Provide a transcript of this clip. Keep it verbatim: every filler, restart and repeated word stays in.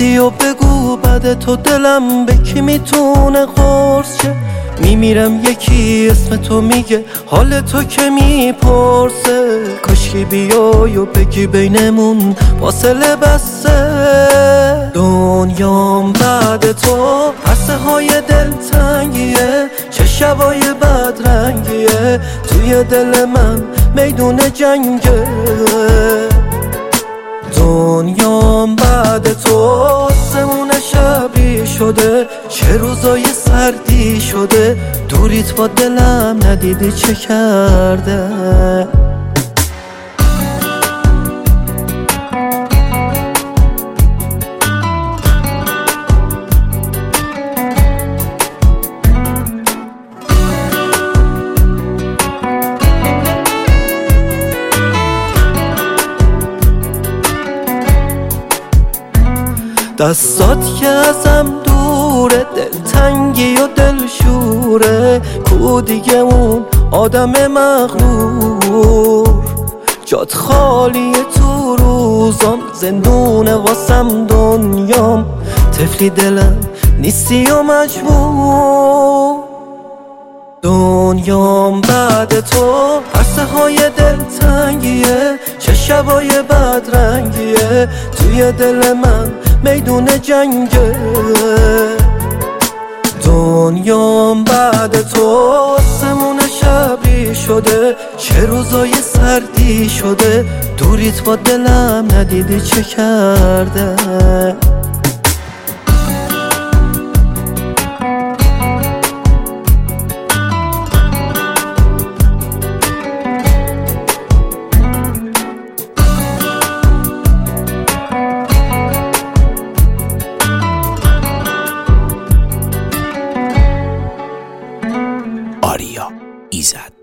رفتی و بگو بعد تو دلم به کی میتونه قرص شه. میمیرم یکی اسم تو میگه حال تو که میپرسه. کاشکی بیای و بگی بینمون فاصله بسه. دنیام بعد تو پرسه های دلتنگیه، چه شبای بدرنگیه، توی دل من میدون جنگه. دنیام بعد تو آسمون شبی شده، چه روزای سردی شده، دوریت با دلم ندیدی چه کرده. دستات که ازم دوره، دلتنگی و دلشوره، کو دیگه اون آدم مغرور. جات خالیه تو روزام، زندونه واسم دنیام، طفلی دلم نیستی و مجبور. دنیام بعد تو عرصه های دلتنگیه، چه شبای بدرنگیه، توی دل من میدون جنگه. دنیام بعد تو آسمون شبی شده، چه روزای سردی شده، دوریت با دلم ندیدی چه کرده. آریا ایزد.